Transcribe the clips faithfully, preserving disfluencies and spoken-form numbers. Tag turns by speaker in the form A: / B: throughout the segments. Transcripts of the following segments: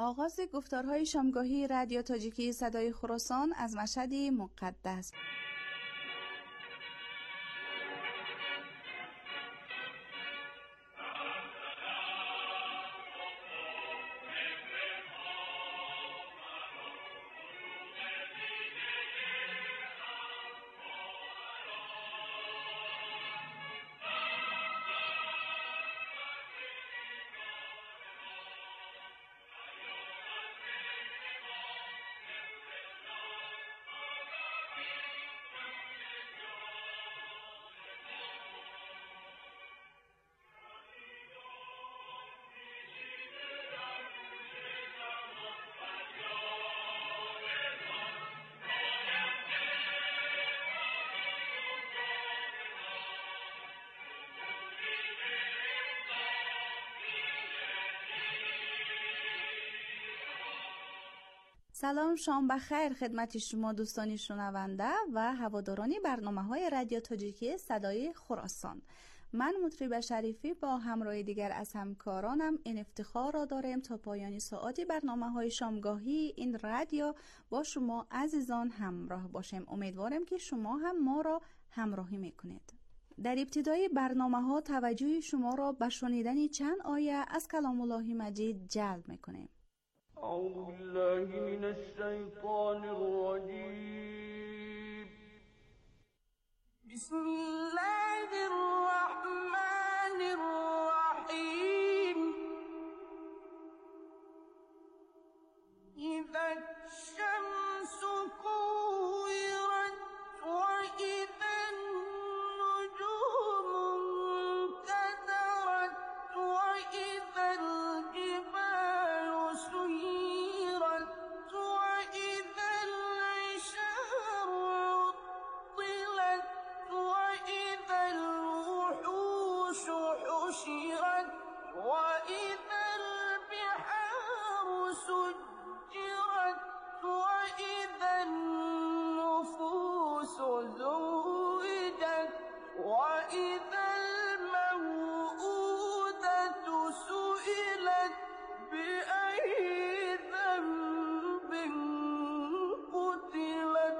A: آغاز گفتارهای شامگاهی رادیو تاجیکی صدای خراسان از مشهد مقدس. سلام، شام بخیر خدمت شما دوستانی شنونده و هوادارانی برنامه‌های رادیو تاجیکی صدای خراسان. من مطرب شریفی با همراه دیگر از همکارانم این افتخار را داریم تا پایان ساعتی برنامه‌های شامگاهی این رادیو با شما عزیزان همراه باشیم. امیدوارم که شما هم ما را همراهی میکنید. در ابتدای برنامه‌ها توجه شما را به شنیدن چند آیه از کلام الله مجید جلب میکنیم.
B: أعوذ بالله من الشيطان الرجيم.
C: بسم الله الرحمن الرحيم. إذا الشمس كورت وإذا النجوم انكدرت وإذا الجبال سيرت وإذا العشار عطلت وإذا الوحوش حشرت وإذا البحار سجرت وإذا النفوس زوجت وإذا الموءودة سئلت بأي ذنب قتلت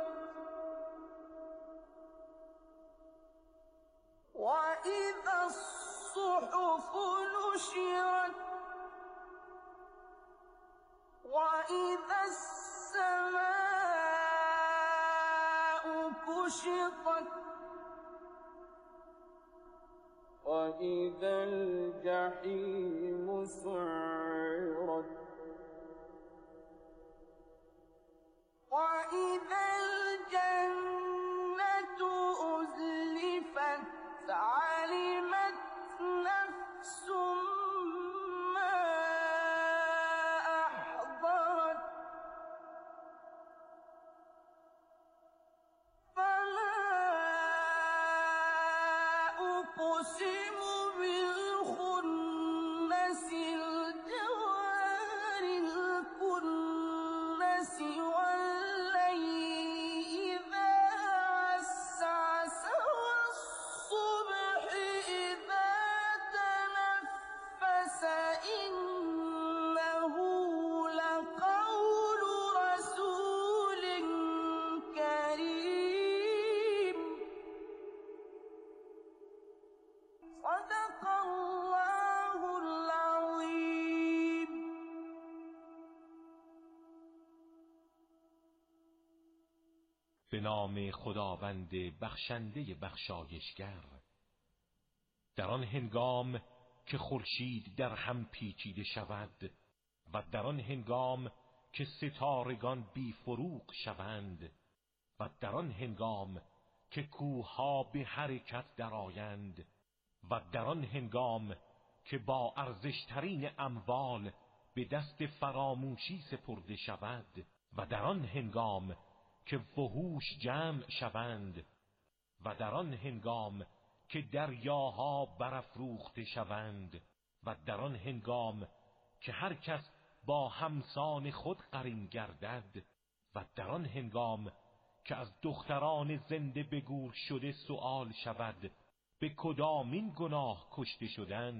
C: وإذا الصحف نشرت وإذا السماء كشطت
B: وإذا الجحيم سعرت
C: وإذا الجنة أزلفت علمت نفس ما أحضرت فلا أقسم بالخنس الجوار الكنس والليل إذا عسعس والصبح إذا تنفس إنه لقول رسول كريم صدق الله العظيم.
D: به نام خداوند بخشنده بخشایشگر. در آن هنگام که خورشید در هم پیچیده شود و در آن هنگام که ستارگان بی فروغ شوند و در آن هنگام که کوه‌ها به حرکت درآیند و در آن هنگام که با ارزشترین اموال به دست فراموشی سپرده شود و در آن هنگام که وحوش جمع شوند و در آن هنگام که دریاها برافروخته شوند و در آن هنگام که هر کس با همسان خود قرین گردد و در آن هنگام که از دختران زنده به گور شده سؤال شود به کدامین گناه کشته شدند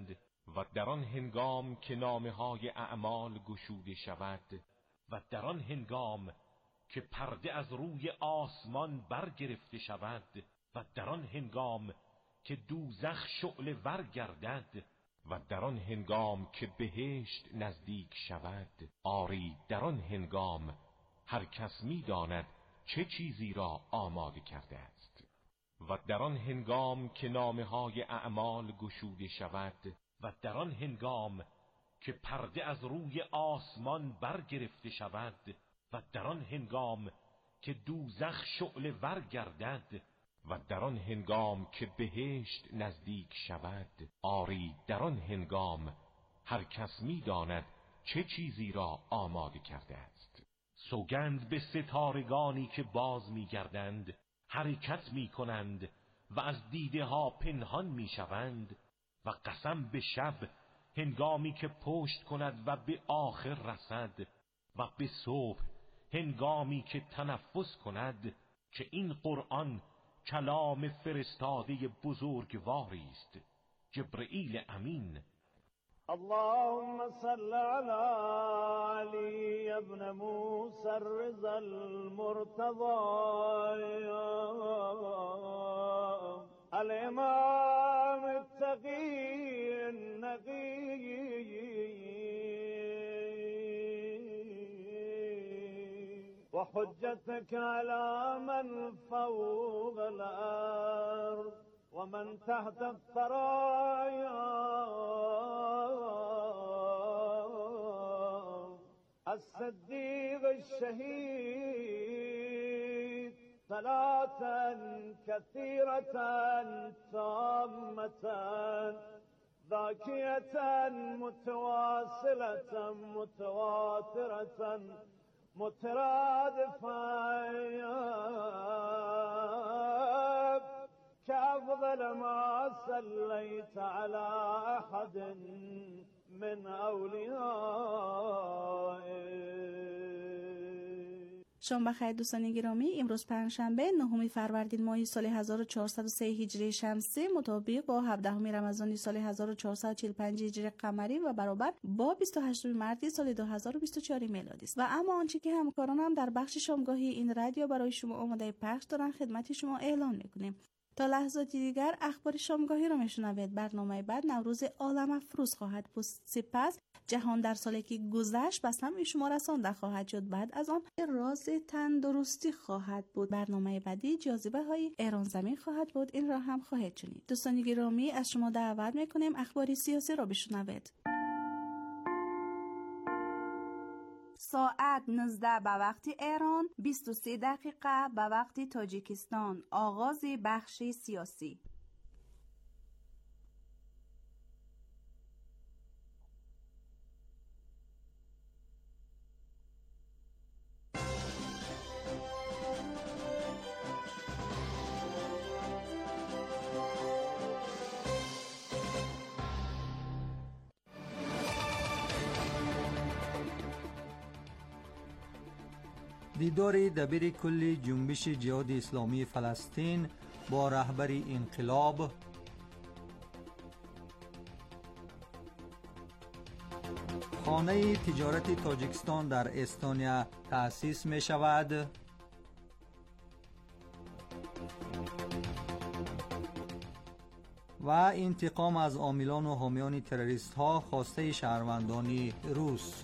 D: و در آن هنگام که نامه های اعمال گشوده شود و در آن هنگام که پرده از روی آسمان برگرفته شود و در آن هنگام که دوزخ شعله ور گردد و در آن هنگام که بهشت نزدیک شود، آری در آن هنگام هر کس می‌داند چه چیزی را آماده کرده است. و در آن هنگام که نامه های اعمال گشوده شود و در آن هنگام که پرده از روی آسمان برگرفته شود و در آن هنگام که دوزخ شعله ور گردد و در آن هنگام که بهشت نزدیک شود، آری در آن هنگام هر کس می‌داند چه چیزی را آماده کرده است. سوگند به ستارگانی که باز می‌گردند، حرکت می‌کنند و از دیده ها پنهان می‌شوند، و قسم به شب هنگامی که پشت کند و به آخر رسد، و به صبح هنگامی که تنفس کند، که این قرآن کلام فرستاده بزرگواری است، جبرئیل امین.
E: اللهم صل على علي ابن موسى الرضا المرتضى الامام التقي النقي وحجتك على من فوق الأرض ومن تحت الثرايا الصديق الشهيد صلاة كثيرة تامة ذاكية متواصلة متواترة مترادفة كأفضل ما صليت على أحد من أوليائك.
A: شما بخیر دوستان گرامی، امروز پنجشنبه نهم فروردین ماه سال هزار و چهارصد و سه هجری شمسی مطابق با هفدهم رمضان سال هزار و چهارصد و چهل و پنج هجری قمری و برابر با بیست و هشتم مردی سال دو هزار و بیست و چهار میلادی است. و اما آنچه که همکارانم در بخش شامگاهی این رادیو برای شما آماده پخش دارن خدمت شما اعلام میکنیم. تا لحظاتی دیگر اخبار شامگاهی را میشنوید. برنامه بعد نوروز عالم افروز خواهد بود. سپس جهان در سالی که گذشت به سمع شما رسانده خواهد شد. بعد از آن راز تندرستی خواهد بود. برنامه بعدی جاذبه های ایران زمین خواهد بود. این را هم خواهید شنید. دوستان گرامی، از شما دعوت میکنیم اخبار سیاسی را بشنوید. ساعت نوزده به وقت ایران، بیست و سه دقیقه به وقت تاجیکستان. آغاز بخش سیاسی.
F: دیدار دبیر کل جنبش جهاد اسلامی فلسطین با رهبر انقلاب. خانه تجارت تاجیکستان در استونیا تأسیس می شود. و انتقام از عاملان و حامیان تروریست ها خواسته شهروندان روس.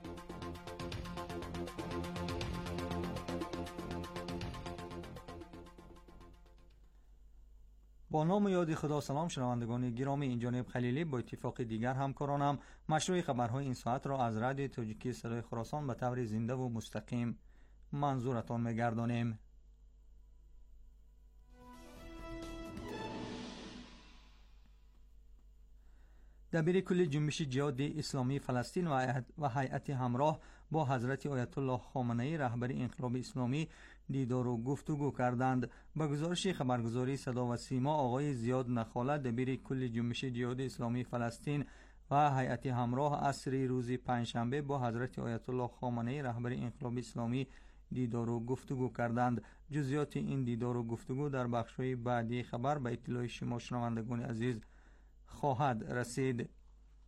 F: با نام و یاد خدا. سلام شنوندگان گرامی، این جانب خلیلی با اتفاق دیگر همکارانم مشروع خبرهای این ساعت را از رادیو تاجیکی صدای خراسان به طور زنده و مستقیم منظورتان می‌گردانیم. دبیر کل جنبش جهاد اسلامی فلسطین و هیئت همراه با حضرت آیت الله خامنه‌ای رهبر انقلاب اسلامی دیدار و گفتگو کردند. به گزارش خبرگزاری صدا و سیما، آقای زیاد نخاله دبیر کل جنبش جهاد اسلامی فلسطین و هیئت همراه عصر روز پنجشنبه با حضرت آیت الله خامنه‌ای رهبر انقلاب اسلامی دیدار و گفتگو کردند. جزئیات این دیدار و گفتگو در بخش‌های بعدی خبر به اطلاع شما شنوندگان عزیز خواهد رسید.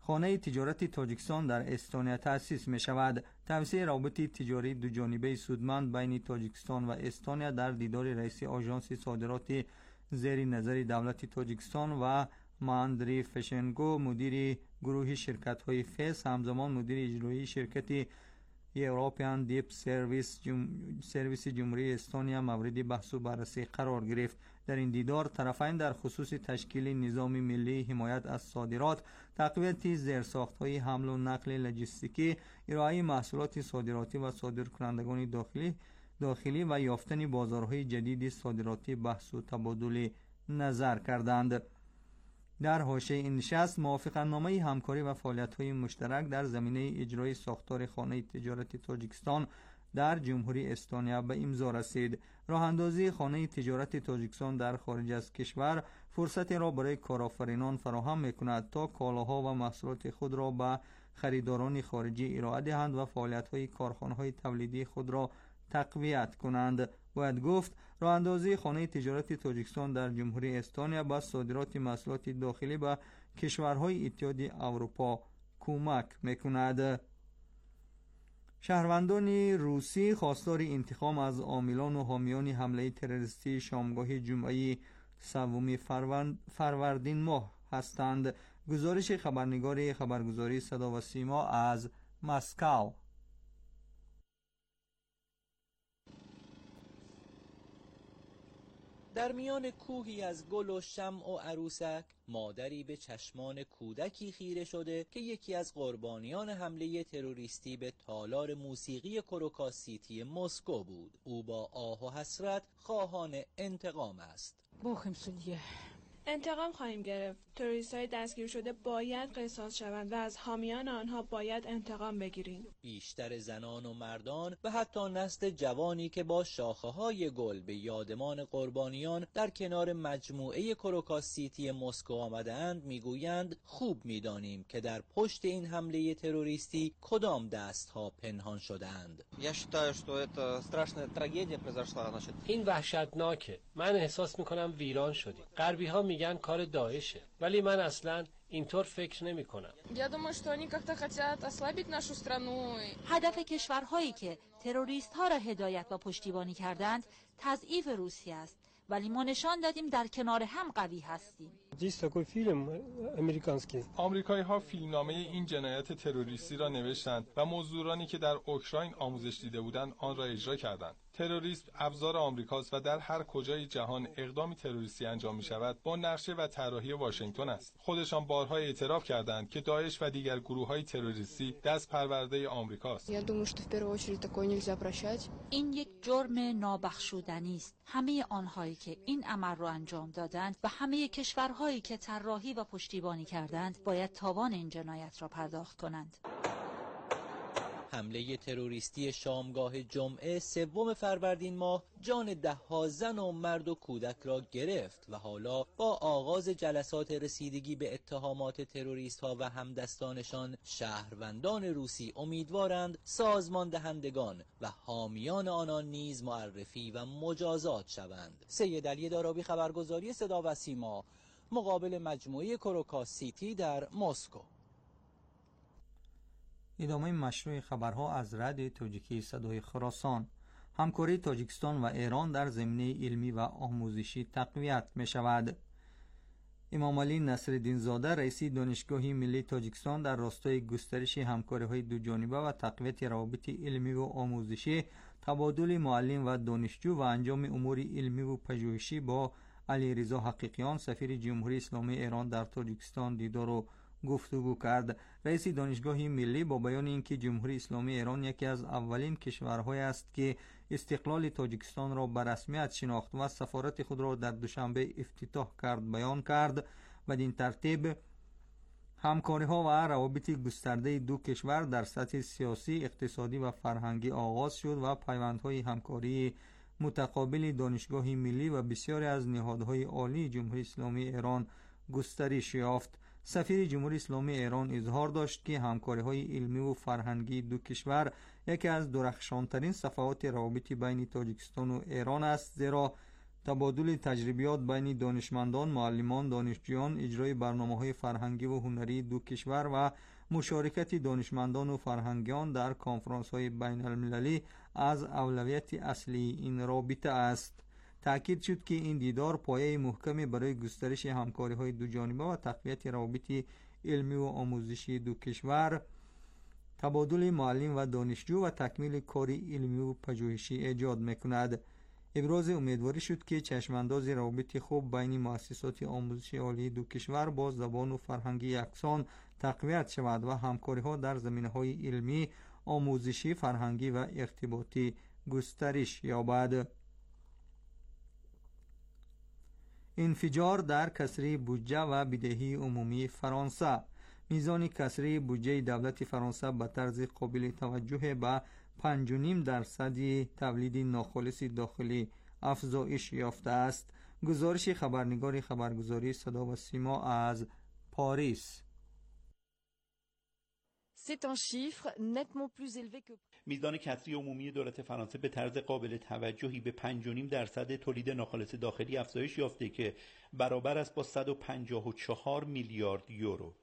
F: خانه تجارت تاجیکستان در استونیا تأسیس می شود. توسعه روابط تجاری دوجانبه سودمند بین تاجیکستان و استونیا در دیدار رئیس آژانس صادرات زیر نظر دولت تاجیکستان و ماندری فشنگو مدیر گروه شرکت‌های فیس همزمان مدیر اجرایی شرکت یوروپیان دیپ سرویس جم... سرویس جمهوری استونیا مورد بحث و بررسی قرار گرفت. در این دیدار طرفین در خصوص تشکیل نظام ملی حمایت از صادرات، تقویت زیرساخت‌های حمل و نقل لوجستیکی، ارائه محصولات صادراتی و صادرکنندگان داخلی داخلی و یافتن بازارهای جدید صادراتی بحث و تبادل نظر کردند. در حاشیه این نشست موافقتنامه همکاری و فعالیت‌های مشترک در زمینه اجرای ساختار خانه تجارت تاجیکستان در جمهوری استونیا به امضا رسید. راه اندازی خانه تجارت تاجیکستان در خارج از کشور فرصت را برای کارآفرینان فراهم می‌کند تا کالاها و محصولات خود را به خریداران خارجی ارائه دهند و فعالیت‌های کارخانه‌های تولیدی خود را تقویت کنند. باید گفت راه اندازی خانه تجارت تاجیکستان در جمهوری استونیا با صادرات محصولات داخلی به کشورهای اتحاد اروپا کمک می‌کند. شهروندان روسی خواستار انتقام از عاملان و حامیان حمله تروریستی شامگاه جمعه سوم فروردین ماه هستند. گزارش خبرنگار خبرگزاری صدا و سیما از مسکو.
G: در میان کوهی از گل و شمع و عروسک، مادری به چشمان کودکی خیره شده که یکی از قربانیان حمله تروریستی به تالار موسیقی کروکاس سیتی مسکو بود. او با آه و حسرت خواهان انتقام است.
H: بخیم سودیه.
I: انتقام خواهیم گرفت. تروریست‌های دستگیر شده باید قصاص شوند و از حامیان آنها باید انتقام بگیریم.
G: بیشتر زنان و مردان و حتی نسل جوانی که با شاخه‌های گل به یادمان قربانیان در کنار مجموعه کروکاس سیتی مسکو آمده‌اند میگویند خوب می‌دانیم که در پشت این حمله تروریستی کدام دست‌ها پنهان شده‌اند.
J: این وحشتناکه. من احساس می‌کنم ویران شدیم. غربی‌ها میگن کار داعشه، ولی من اصلا اینطور فکر نمی کنم.
K: هدف کشورهایی که تروریست ها را هدایت و پشتیبانی کردند تضعیف روسیه است، ولی ما نشان دادیم در کنار هم قوی هستیم.
L: آمریکایی ها فیلمنامه این جنایت تروریستی را نوشتند و مزدورانی که در اوکراین آموزش دیده بودند آن را اجرا کردند. تروریسم ابزار آمریکاست و در هر کجای جهان اقدامی تروریستی انجام می شود با نقشه و طراحی واشنگتن است. خودشان بارها اعتراف کردند که داعش و دیگر گروه‌های تروریستی دست پرورده آمریکاست.
K: این یک جرم نابخشودنی است. همه آنهایی که این عمل را انجام دادند و همه کشورهایی که طراحی و پشتیبانی کردند باید تاوان این جنایت را پرداخت کنند.
G: حمله تروریستی شامگاه جمعه سوم فروردین ماه جان ده‌ها زن و مرد و کودک را گرفت و حالا با آغاز جلسات رسیدگی به اتهامات تروریست‌ها و همدستانشان شهروندان روسی امیدوارند سازمان دهندگان و حامیان آنان نیز معرفی و مجازات شوند. سید علی دارابی، خبرگزاری صدا و سیما، مقابل مجموعه کروکاس سیتی در مسکو.
F: ادامه مشروع خبرها از رادیو تاجیکی صدای خراسان. همکاری تاجیکستان و ایران در زمینه علمی و آموزشی تقویت می شود. امام علی نصرالدین زاده رئیس دانشگاه ملی تاجیکستان در راستای گسترش همکاری‌های دوجانبه و تقویت روابط علمی و آموزشی، تبادل معلم و دانشجو و انجام امور علمی و پژوهشی با علی رضا حقیقیان سفیر جمهوری اسلامی ایران در تاجیکستان دیدار و گفتگو کرد. رئیس دانشگاه ملی با بیان اینکه جمهوری اسلامی ایران یکی از اولین کشورهای است که استقلال تاجیکستان را به رسمیت شناخت و سفارت خود را در دوشنبه افتتاح کرد بیان کرد و این ترتیب همکاری‌ها و روابط گسترده دو کشور در سطح سیاسی، اقتصادی و فرهنگی آغاز شد و پیوندهای همکاری متقابل دانشگاه ملی و بسیاری از نهادهای عالی جمهوری اسلامی ایران گسترش یافت. سفیر جمهوری اسلامی ایران اظهار داشت که همکاری‌های علمی و فرهنگی دو کشور یکی از درخشانترین صفحات روابط بین تاجیکستان و ایران است، زیرا تبادل تجربیات بین دانشمندان، معلمان، دانشجویان، اجرای برنامه‌های فرهنگی و هنری دو کشور و مشارکت دانشمندان و فرهنگیان در کنفرانس‌های بین‌المللی از اولویت اصلی این رابطه است. تأکید شد که این دیدار پایه محکمی برای گسترش همکاری‌های دوجانبه و تقویت روابط علمی و آموزشی دو کشور، تبادل معلم و دانشجو و تکمیل کار علمی و پژوهشی ایجاد می‌کند. ابراز امیدواری شد که چشمانداز روابط خوب بین مؤسسات آموزشی عالی دو کشور با زبان و فرهنگ یکسان تقویت شود و همکاری‌ها در زمینه‌های علمی، آموزشی، فرهنگی و ارتباطی گسترش یابد. انفجار در کسری بودجه و بدهی عمومی فرانسه. میزان کسری بودجه دولت فرانسه به طرز قابل توجه به پنج و نیم درصد تولید ناخالص داخلی افزایش یافته است. گزارش خبرنگار خبرگزاری صدا و سیما از پاریس.
H: میزان کسری عمومی دولت فرانسه به طرز قابل توجهی به پنج و نیم درصد تولید ناخالص داخلی افزایش یافته که برابر است با صد و پنجاه و چهار میلیارد یورو.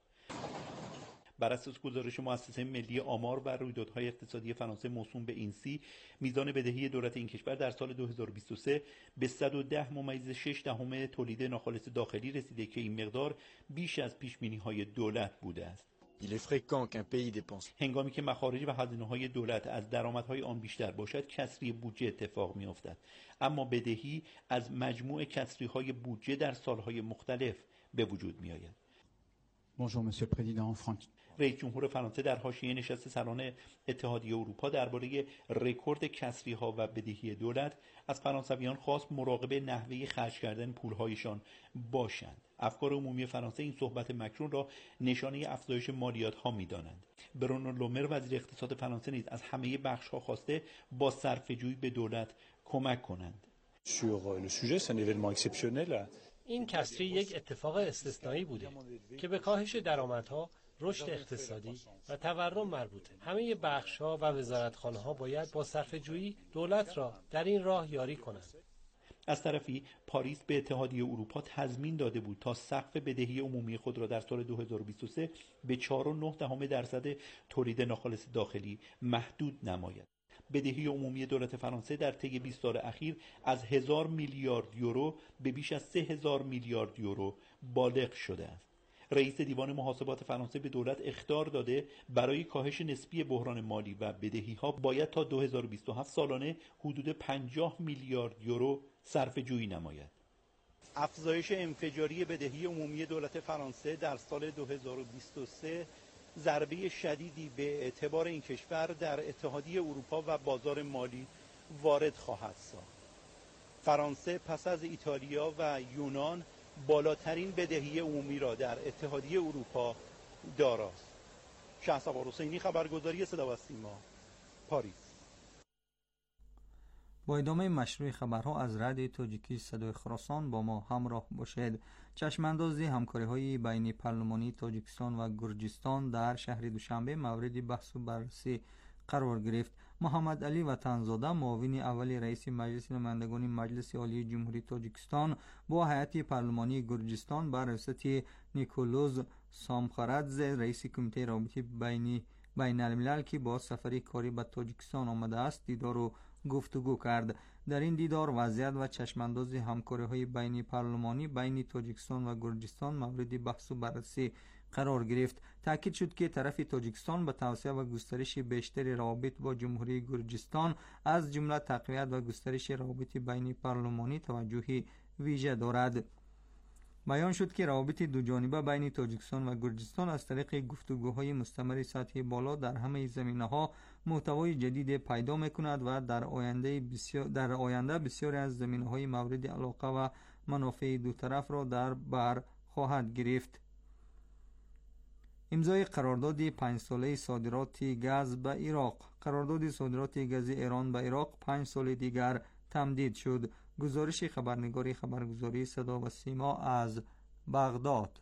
H: بر اساس گزارش مؤسسه ملی آمار و رویدادهای اقتصادی فرانسه موسوم به اینسی، میزان بدهی دولت این کشور در سال دو هزار و بیست و سه به صد و ده ممیز شش دهم تولید ناخالص داخلی رسیده که این مقدار بیش از پیش‌بینی‌های دولت بوده است.
M: Il est fréquent qu'un pays dépense.
H: هنگامی که مخارج و هزینه‌های دولت از درآمدهای آن بیشتر باشد، کسری بودجه اتفاق می‌افتد. اما بدهی از مجموع کسری‌های بودجه در سال‌های مختلف به وجود می‌آید.
M: Bonjour monsieur le président Franck.
H: رئیس جمهور فرانسه در حاشیه نشست سران اتحادیه اروپا درباره رکورد کسری‌ها و بدهی دولت از فرانسویان خواست مراقب نحوه خرج کردن پول‌هایشان باشند. افکار عمومی فرانسه این صحبت مکرون را نشانه افزایش مالیات‌ها می‌دانند. برونو لومر وزیر اقتصاد فرانسه نیز از همه بخش‌ها خواسته با صرفه‌جویی به دولت کمک کنند.
M: Sur le sujet, c'est un événement exceptionnel.
J: این کسری یک اتفاق استثنایی بوده که به کاهش درآمدها، رشد اقتصادی و تورم مربوطه. همه بخش‌ها و وزارتخانه‌ها باید با صرفه‌جویی دولت را در این راه یاری کنند.
H: از طرفی پاریس به اتحادیه اروپا تضمین داده بود تا سقف بدهی عمومی خود را در سال دو هزار و بیست و سه به چهار و نه دهم درصد تولید ناخالص داخلی محدود نماید. بدهی عمومی دولت فرانسه در طی بیست سال اخیر از هزار میلیارد یورو به بیش از سه هزار میلیارد یورو بالغ شده است. رئیس دیوان محاسبات فرانسه به دولت اخطار داده برای کاهش نسبی بحران مالی و بدهی‌ها باید تا دو هزار و بیست و هفت سالانه حدود پنجاه میلیارد یورو صرفه‌جویی نماید. افزایش انفجاری بدهی عمومی دولت فرانسه در سال دو هزار و بیست و سه ضربه شدیدی به اعتبار این کشور در اتحادیه اروپا و بازار مالی وارد خواهد ساخت. فرانسه پس از ایتالیا و یونان بالاترین بدهی عمومی را در اتحادیه اروپا داراست. شهسوار حسینی، خبرگزاری صدا و سیما، پاریس.
F: با ادامه مشروع خبرها از رادیو تاجیکی صدای خراسان با ما همراه باشید. چشمانداز همکاری‌های بین پارلمانی تاجیکستان و گرجستان در شهر دوشنبه مورد بحث و بررسی قرار گرفت. محمد علی وطنزاده، معاون اول رئیس مجلس نمایندگان مجلس عالی جمهوری تاجیکستان، با هیئت پارلمانی گرجستان بر رئاست نیکولوز سامخرادز، رئیس کمیته روابط بین بین الملل که با سفری کاری به تاجیکستان آمده است، دیدار و گفتگو کرد. در این دیدار وضعیت و چشمانداز همکاری‌های بین پارلمانی بین تاجیکستان و گرجستان مورد بحث و بررسی قرار گرفت. تاکید شد که طرف تاجیکستان به توسعه و گسترش بیشتر روابط با جمهوری گرجستان از جمله تقویت و گسترش روابط بین پارلمانی توجه ویژه دارد. بیان شد که روابط دو جانبه بین تاجیکستان و گرجستان از طریق گفتگوهای مستمر سطح بالا در همه زمینه‌ها محتوای جدید پیدا می‌کند و در آینده بسیار در آینده بسیاری از زمینه‌های مورد علاقه و منافع دو طرف را در بر خواهد گرفت. امضای قرارداد پنج ساله صادرات گاز به عراق. قرارداد صادرات گاز ایران به عراق پنج سال دیگر تمدید شد. گزارش خبرنگاری خبرگزاری صدا و سیما از بغداد.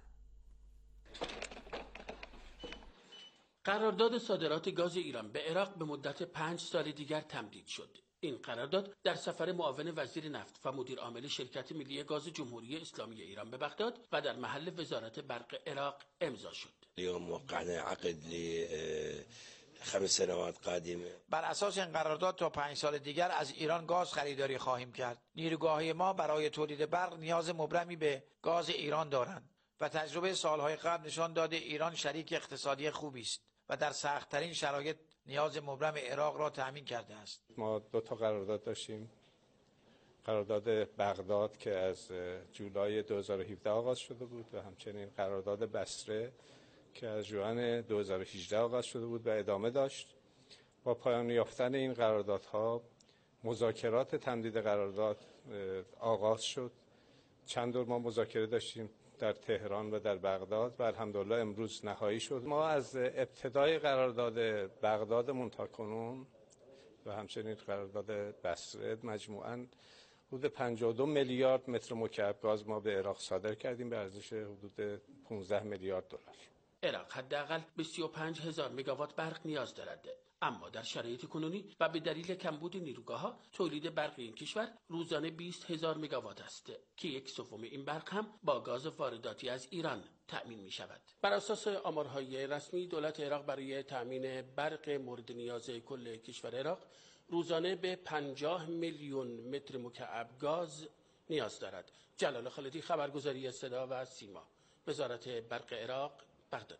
N: قرارداد صادرات گاز ایران به عراق به مدت پنج سال دیگر تمدید شد. این قرارداد در سفر معاون وزیر نفت و مدیر عامل شرکت ملی گاز جمهوری اسلامی ایران به بغداد و در محل وزارت برق عراق امضا شد.
O: اليوم وقعنا عقد لخمس سنوات قادمه.
P: بر اساس این قرارداد تا پنج سال دیگر از ایران گاز خریداری خواهیم کرد. نیروگاه‌های ما برای تولید برق نیاز مبرمی به گاز ایران دارند و تجربه سالهای قبل نشان داده ایران شریک اقتصادی خوبی است و در سخت‌ترین شرایط نیاز مبرم عراق را تأمین کرده است.
L: ما دو تا قرارداد داشتیم. قرارداد بغداد که از جولای دو هزار و هفده آغاز شده بود و همچنین قرارداد بصره که از ژوئن دو هزار و هجده آغاز شده بود و ادامه داشت. با پایان یافتن این قراردادها مذاکرات تمدید قرارداد آغاز شد. چند دور ما مذاکره داشتیم در تهران و در بغداد و الحمدلله امروز نهایی شد. ما از ابتدای قرارداد بغداد منتاکنون و همچنین قرارداد بصره مجموعاً حدود پنجاه و دو میلیارد متر مکعب گاز ما به عراق صادر کردیم به ارزش حدود پانزده میلیارد دلار.
N: عراق حداقل به سی و پنج هزار مگاوات برق نیاز دارد، اما در شرایط کنونی و به دلیل کمبود نیروگاه‌ها تولید برق این کشور روزانه بیست هزار مگاوات است که یک سوم این برق هم با گاز وارداتی از ایران تأمین می شود. بر اساس آمارهای رسمی دولت عراق برای تأمین برق مورد نیاز کل کشور عراق روزانه به پنجاه میلیون متر مکعب گاز نیاز دارد. جلال خالدی، خبرگزاری صدا و سیما، وزارت برق عراق، بغداد.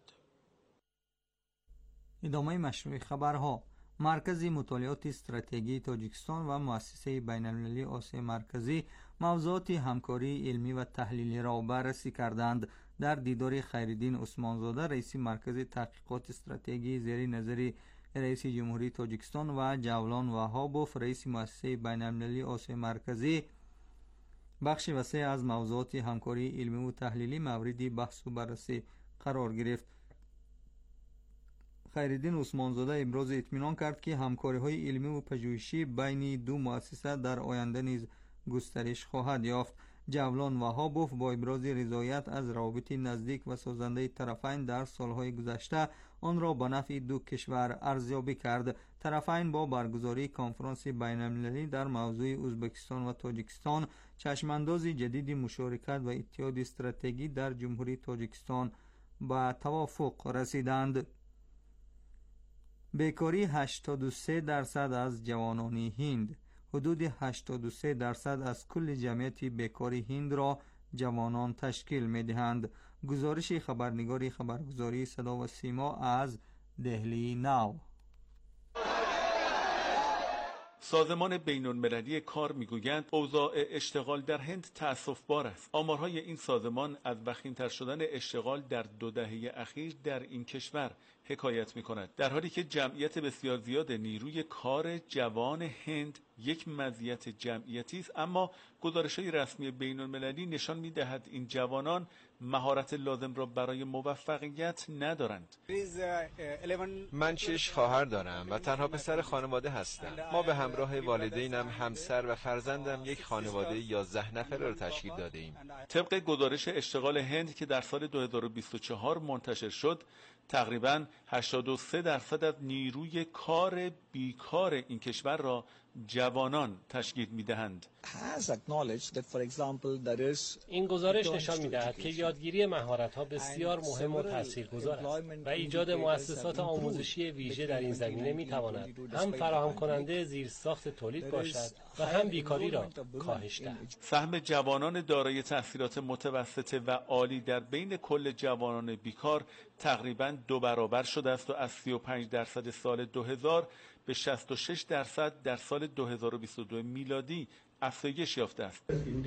F: ادامه مشروع خبرها. مرکز مطالعات استراتژی تاجیکستان و مؤسسه بین‌المللی آسیا مرکزی موضوعات همکاری علمی و تحلیلی را بررسی کردند. در دیدار خیرالدین عثمانزاده رئیس مرکز تحقیقات استراتژی زیر نظر رئیس جمهوری تاجیکستان و جولان وهابوف رئیس مؤسسه بین‌المللی آسیا مرکزی بخش وسیع از موضوعات همکاری علمی و تحلیلی مورد بحث و بررسی قرار گرفت. خیرالدین عثمانزاده ابراز اطمینان کرد که همکاری‌های علمی و پژوهشی بین دو مؤسسه در آینده نیز گسترش خواهد یافت. جولان وهابوف با ابراز رضایت از روابط نزدیک و سازنده طرفین در سالهای گذشته آن را به نفع دو کشور ارزیابی کرد. طرفین با برگزاری کنفرانس بین‌المللی در موضوع ازبکستان و تاجیکستان چشمانداز جدید مشارکت و اتحاد استراتژی در جمهوری تاجیکستان به توافق رسیدند. بیکاری هشتاد و سه درصد از جوانان هند. حدود هشتاد و سه درصد از کل جمعیت بیکاری هند را جوانان تشکیل می‌دهند. گزارش خبرنگار خبرگزاری صدا و سیما از دهلی ناو.
H: سازمان بین‌المللی کار میگویند اوضاع اشتغال در هند تأسف‌بار است. آمارهای این سازمان از وخیم‌تر شدن اشتغال در دو دهه اخیر در این کشور حکایت می‌کند، در حالی که جمعیت بسیار زیاد نیروی کار جوان هند یک مزیت جمعیتی است، اما گزارش‌های رسمی بین‌المللی نشان می‌دهد این جوانان مهارت لازم را برای موفقیت ندارند.
Q: من شش خواهر دارم و تنها پسر خانواده هستم. ما به همراه والدینم، همسر و فرزندم یک خانواده یازده نفره را تشکیل داده ایم.
H: طبق گزارش اشتغال هند که در سال دو هزار و بیست و چهار منتشر شد، تقریباً هشتاد و سه درصد از نیروی کار بیکار این کشور را جوانان تشکیل می‌دهند.
J: این گزارش نشان می‌دهد که یادگیری مهارت‌ها بسیار مهم و تاثیرگذار است و ایجاد مؤسسات آموزشی ویژه در این زمینه می‌تواند هم فراهم کننده زیرساخت تولید باشد و هم بیکاری را کاهش دهد.
H: سهم جوانان دارای تحصیلات متوسطه و عالی در بین کل جوانان بیکار تقریباً دو برابر شده است و از سی و پنج درصد سال دو هزار به شصت و شش درصد در سال دو هزار و بیست و دو میلادی افزایش یافته است.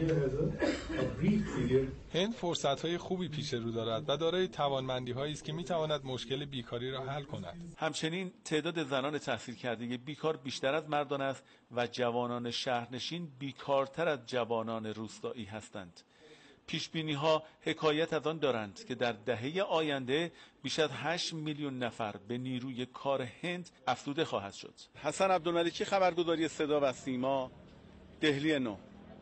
L: هند فرصت‌های خوبی پیش رو دارد و دارای توانمندی‌هایی است که می‌تواند مشکل بیکاری را حل کند.
H: همچنین تعداد زنان تحصیل کرده بیکار بیشتر از مردان است و جوانان شهرنشین بیکارتر از جوانان روستایی هستند. پیشبینی‌ها حکایت از آن دارند که در دهه آینده بیش از هشت میلیون نفر به نیروی کار هند افزوده خواهد شد. حسن عبدالملکی، خبرگزاری صدا و سیما، دهلی نو.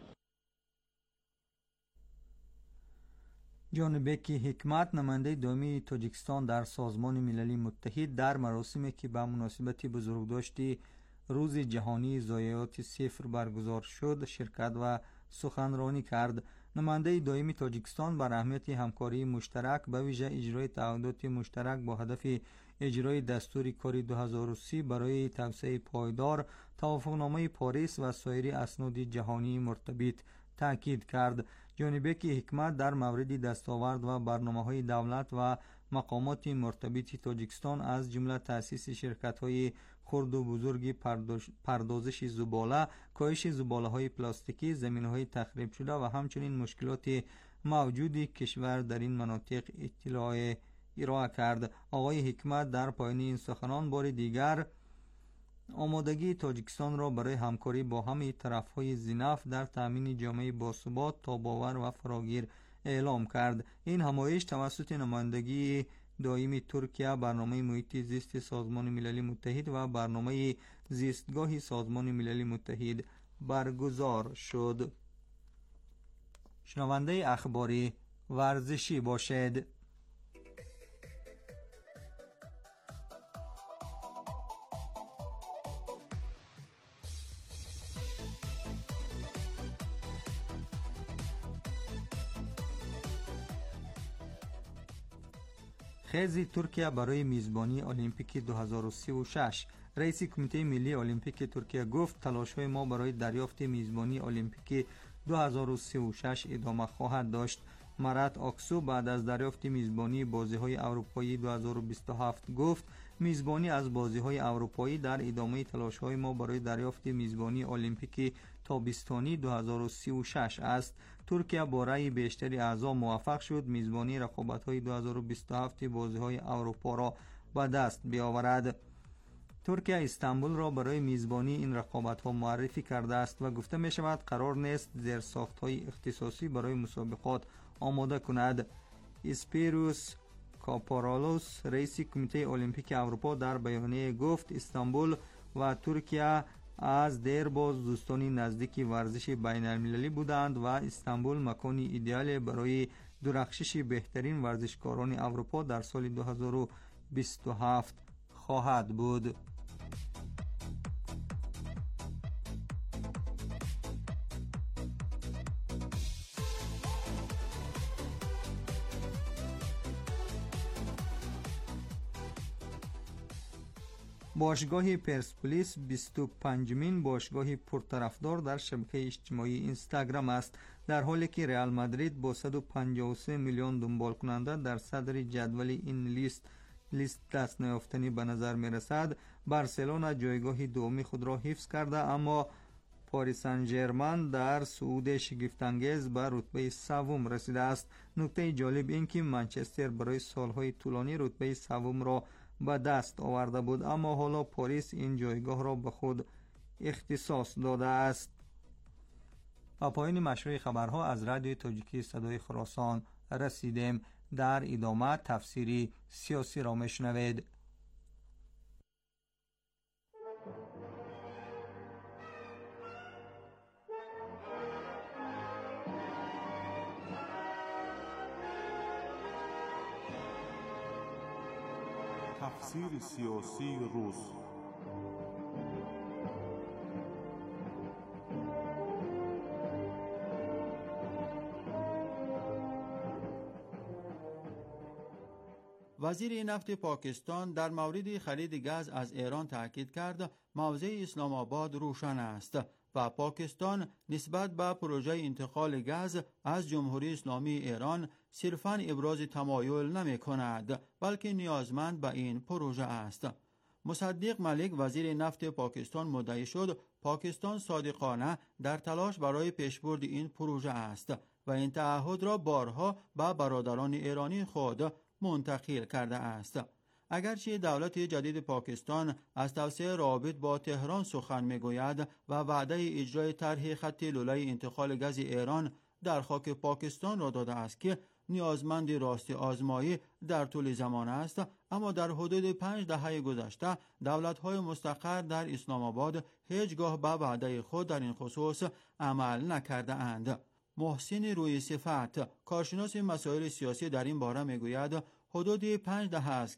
F: جان بکی حکمت، نماینده دائمی تاجیکستان در سازمان ملل متحد، در مراسمی که به مناسبت بزرگداشت روز جهانی ضایعات صفر برگزار شد شرکت و سخنرانی کرد. نماینده دائمی تاجیکستان بر اهمیت همکاری مشترک به ویژه اجرای تعهدات مشترک با هدف اجرای دستور کاری دو هزار و سی برای توسعه پایدار، توافقنامه پاریس و سایر اسناد جهانی مرتبط تاکید کرد. جانبه حکمت در مورد دستاورد و برنامه‌های دولت و مقامات مرتبط تاجیکستان از جمله تأسیس شرکت‌های خرد و بزرگ پردازش زباله، کاهش زباله‌های پلاستیکی، زمین‌های تخریب شده و همچنین مشکلات موجود کشور در این مناطق اطلاع ارائه کرد. آقای حکمت در پایان این سخنان بار دیگر آمادگی تاجیکستان را برای همکاری با همه طرف‌های ذی‌نفع در تامین جامعه باثبات، تاب‌آور و فراگیر اعلام کرد. این همایش توسط نمایندگی دائمی ترکیه، برنامه محیط زیست سازمان ملل متحد و برنامه زیستگاه سازمان ملل متحد برگزار شد. شنونده اخباری ورزشی باشد. خیزی ترکیه برای میزبانی المپیک دو هزار و سی و شش. رئیس کمیته ملی المپیک ترکیه گفت تلاش‌های ما برای دریافت میزبانی المپیک دو هزار و سی و شش ادامه خواهد داشت. مرات آکسو بعد از دریافت میزبانی بازی‌های اروپایی دو هزار و بیست و هفت گفت میزبانی از بازی‌های اروپایی در ادامه تلاش‌های ما برای دریافت میزبانی المپیک تابستانی دو هزار و سی و شش است. ترکیه با رأی بیشتری اعضا موفق شد میزبانی رقابت‌های دو هزار و بیست و هفت بازی‌های اروپا را به دست بیاورد. ترکیه استانبول را برای میزبانی این رقابت‌ها معرفی کرده است و گفته می‌شود قرار نیست زیرساخت‌های اختصاصی برای مسابقات آماده کند. اسپیروس کاپارالوس رئیس کمیته المپیک اروپا در بیانیه گفت استانبول و ترکیه از دیرباز دوستانی نزدیک ورزش بین المللی بودند و استانبول مکانی ایدئال برای درخشش بهترین ورزشکاران اروپا در سال دو هزار و بیست و هفت خواهد بود. باشگاه پرسپولیس بیست و پنجمین باشگاه پرطرفدار در شبکه اجتماعی اینستاگرام است، در حالی که رئال مادرید با صد و پنجاه و سه میلیون دنبال کننده در صدر جدول این لیست لیست دست نیافتنی به نظر می رسد. بارسلونا جایگاه دومی خود را حفظ کرده، اما پاریس سن ژرمن در صعود شگفت‌انگیز به رتبه سوم رسیده است. نکته جالب این که منچستر برای سالهای طولانی رتبه سوم را به دست آورده بود، اما حالا پاریس این جایگاه را به خود اختصاص داده است. و پایان مشروع خبرها از رادیو تاجیکی صدای خراسان رسیدیم. در ادامه تفسیری سیاسی را میشنوید.
R: تفسیر سیاسی روز.
S: وزیر نفت پاکستان در مورد خرید گاز از ایران تاکید کرد موضع اسلام آباد روشن است و پاکستان نسبت به پروژه انتقال گاز از جمهوری اسلامی ایران صرفاً ابراز تمایل نمی کند، بلکه نیازمند به این پروژه است. مصدق ملک وزیر نفت پاکستان مدعی شد پاکستان صادقانه در تلاش برای پیشبرد این پروژه است و این تعهد را بارها به برادران ایرانی خود منتقل کرده است. اگرچه دولت جدید پاکستان از توسعه روابط با تهران سخن میگوید و وعده اجرای طرح خط لوله انتقال گاز ایران در خاک پاکستان را داده است که نیازمند راست آزمایی در طول زمان است، اما در حدود پنج دهه گذشته دولت‌های مستقر در اسلام آباد هیچگاه به وعده خود در این خصوص عمل نکرده اند. محسن روی صفت کارشناس مسائل سیاسی در این باره میگوید حدود پنج دهه است که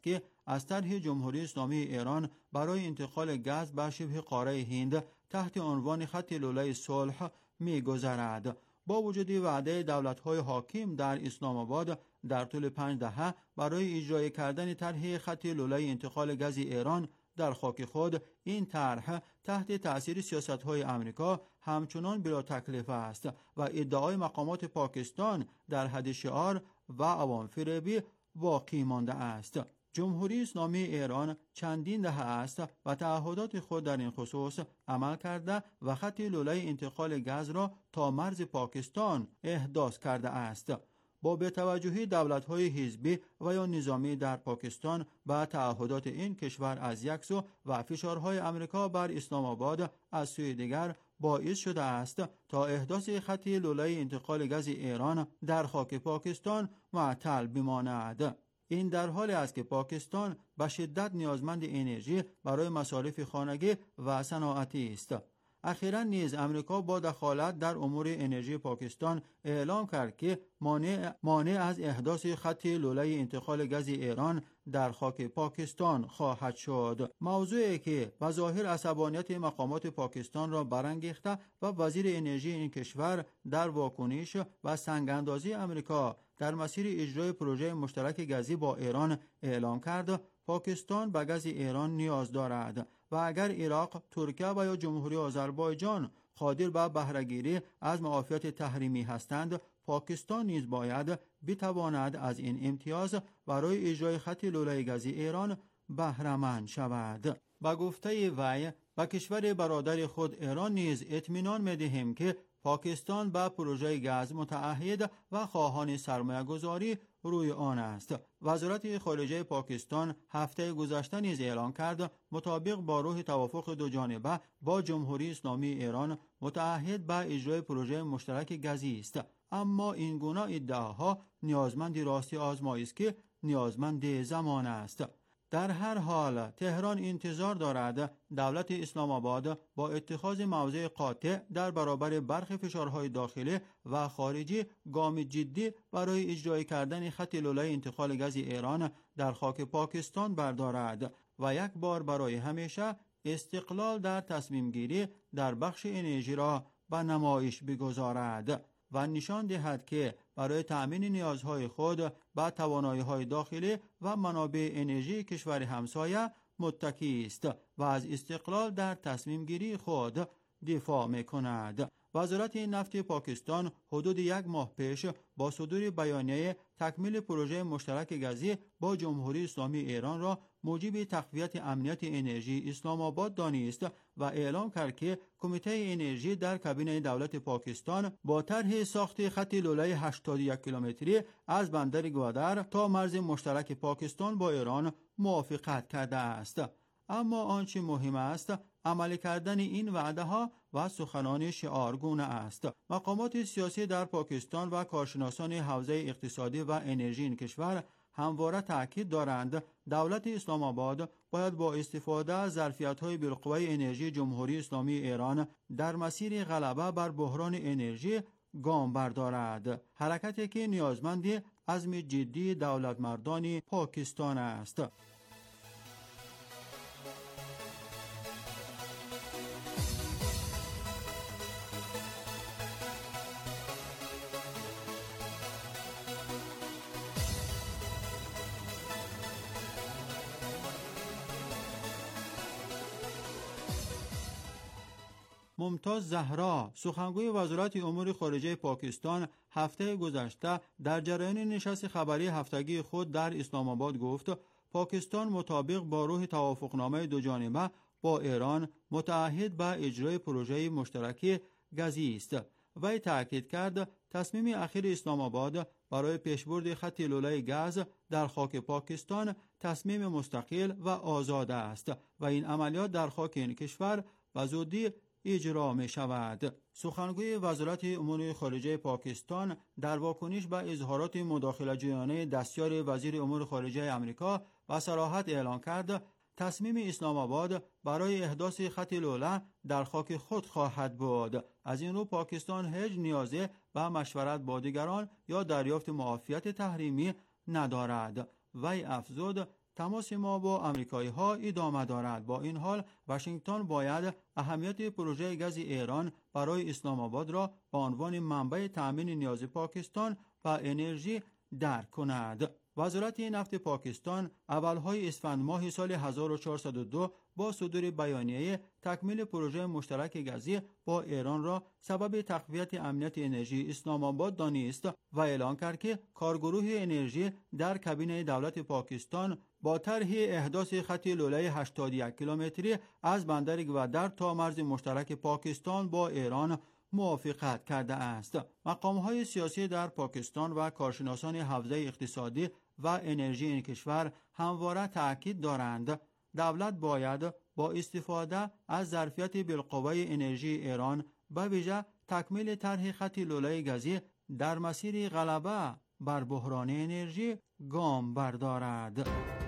S: از طرح جمهوری اسلامی ایران برای انتقال گاز به شبه قاره هند تحت عنوان خط لوله صلح می‌گذرد. با وجود وعده دولت‌های حاکم در اسلام آباد در طول پنج دهه برای اجرای کردن طرح خط لوله انتقال گاز ایران در خاک خود، این طرح تحت تأثیر سیاست‌های آمریکا همچنان بلا تکلیف است و ادعای مقامات پاکستان در حد شعار و عوام فریبی باقی مانده است. جمهوری اسلامی ایران چندین دهه است و تعهدات خود در این خصوص عمل کرده و خط لوله انتقال گاز را تا مرز پاکستان احداث کرده است. با بی‌توجهی دولت‌های حزبی و یا نظامی در پاکستان به تعهدات این کشور از یک سو و فشارهای آمریکا بر اسلام آباد از سوی دیگر باعث شده است تا احداث خط لوله انتقال گاز ایران در خاک پاکستان معطل بماند. این در حالی است که پاکستان به شدت نیازمند انرژی برای مصارف خانگی و صنعتی است. اخیراً نیز امریکا با دخالت در امور انرژی پاکستان اعلام کرد که مانع مانع از احداث خط لوله انتقال گاز ایران در خاک پاکستان خواهد شد. موضوعی که به ظاهر عصبانیت مقامات پاکستان را برانگیخته و وزیر انرژی این کشور در واکنش و سنگ‌اندازی امریکا در مسیر اجرای پروژه مشترک گازی با ایران اعلام کرد پاکستان به گاز ایران نیاز دارد و اگر عراق، ترکیه و یا جمهوری آذربایجان قادر به بهره‌گیری از معافیت تحریمی هستند، پاکستان نیز باید بتواند از این امتیاز برای اجرای خط لوله گازی ایران بهره‌مند شود. با گفته وی به کشور برادر خود ایران نیز اطمینان می‌دهیم که پاکستان به پروژه گاز متعهد و خواهان سرمایه گذاری روی آن است. وزارت خارجه پاکستان هفته گذشته نیز اعلام کرد مطابق با روح توافق دو جانبه با جمهوری اسلامی ایران متعهد به اجرای پروژه مشترک گازی است. اما این گونه ادعاها نیازمند راستی آزمایی است که نیازمند زمان است. در هر حال تهران انتظار دارد دولت اسلام آباد با اتخاذ موضع قاطع در برابر برخی فشارهای داخلی و خارجی گام جدی برای اجرای کردن خط لوله انتقال گاز ایران در خاک پاکستان بردارد و یک بار برای همیشه استقلال در تصمیم گیری در بخش انرژی را به نمایش بگذارد و نشان دهد که برای تأمین نیازهای خود به توانایی‌های داخلی و منابع انرژی کشور همسایه متکی است و از استقلال در تصمیم گیری خود دفاع می‌کند. وزارت نفت پاکستان حدود یک ماه پیش با صدور بیانیه تکمیل پروژه مشترک گازی با جمهوری اسلامی ایران را موجب تقویت امنیت انرژی اسلام آباد دانست و اعلام کرد که کمیته انرژی در کابینه دولت پاکستان با طرح ساخت خط لوله هشتاد و یک کیلومتری از بندر گوادر تا مرز مشترک پاکستان با ایران موافقت کرده است. اما آنچه مهم است عمل کردن این وعده ها و سخنان شعارگونه است. مقامات سیاسی در پاکستان و کارشناسان حوزه اقتصادی و انرژی این کشور همواره تاکید دارند دولت اسلام آباد باید با استفاده از ظرفیت‌های بالقوه انرژی جمهوری اسلامی ایران در مسیر غلبه بر بحران انرژی گام بردارد، حرکتی که نیازمند عزم جدی دولت مردان پاکستان است. ممتاز زهرا سخنگوی وزارت امور خارجه پاکستان هفته گذشته در جریان نشست خبری هفتگی خود در اسلام آباد گفت پاکستان مطابق با روح توافقنامه دو جانبه با ایران متعهد به اجرای پروژه مشترک گازی است. وی تاکید کرد تصمیم اخیر اسلام آباد برای پیشبرد خط لوله گاز در خاک پاکستان تصمیم مستقل و آزاد است و این عملیات در خاک این کشور به زودی اجرا می شود. سخنگوی وزارت امور خارجه پاکستان در واکنش به اظهارات مداخله‌جویانه دستیار وزیر امور خارجه آمریکا و صراحت اعلان کرد تصمیم اسلام آباد برای احداث خط لوله در خاک خود خواهد بود. از این رو پاکستان هیچ نیازی به مشورت با دیگران یا دریافت معافیت تحریمی ندارد. وی افزود تماس ما با آمریکایی ها ادامه دارد. با این حال واشنگتن باید اهمیت پروژه گاز ایران برای اسلام آباد را به عنوان منبع تأمین نیاز پاکستان و انرژی درک کند. وزارت نفت پاکستان اولهای اسفند ماه سال هزار و چهارصد و دو با صدور بیانیه تکمیل پروژه مشترک گازی با ایران را سبب تقویت امنیت انرژی اسلام آباد دانست و اعلام کرد که کارگروه انرژی در کابینه دولت پاکستان با طرح احداث خط لوله‌ای هشتاد و یک کیلومتری از بندر گودر تا مرز مشترک پاکستان با ایران موافقت کرده است. مقام‌های سیاسی در پاکستان و کارشناسان حوزه اقتصادی و انرژی این کشور همواره تأکید دارند دولت باید با استفاده از ظرفیت بالقوه انرژی ایران به ویژه تکمیل طرح خط لوله‌ای گازی در مسیر غلبه بر بحران انرژی گام بردارد.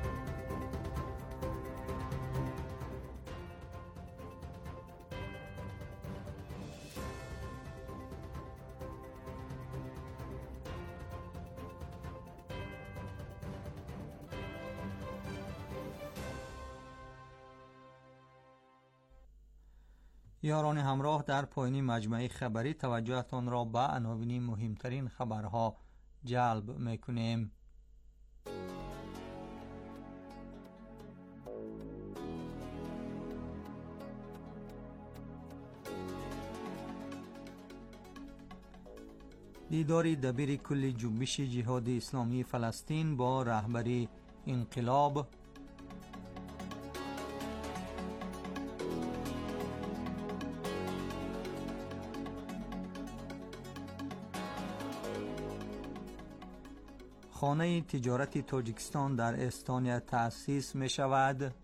F: یاران همراه در پایین مجمع خبری توجهتان را به عناوین مهمترین خبرها جلب میکنیم. دیداری دبیر کل جنبش جهاد اسلامی فلسطین با رهبری انقلاب. خانه تجارت تاجیکستان در استانیا تأسیس می شود.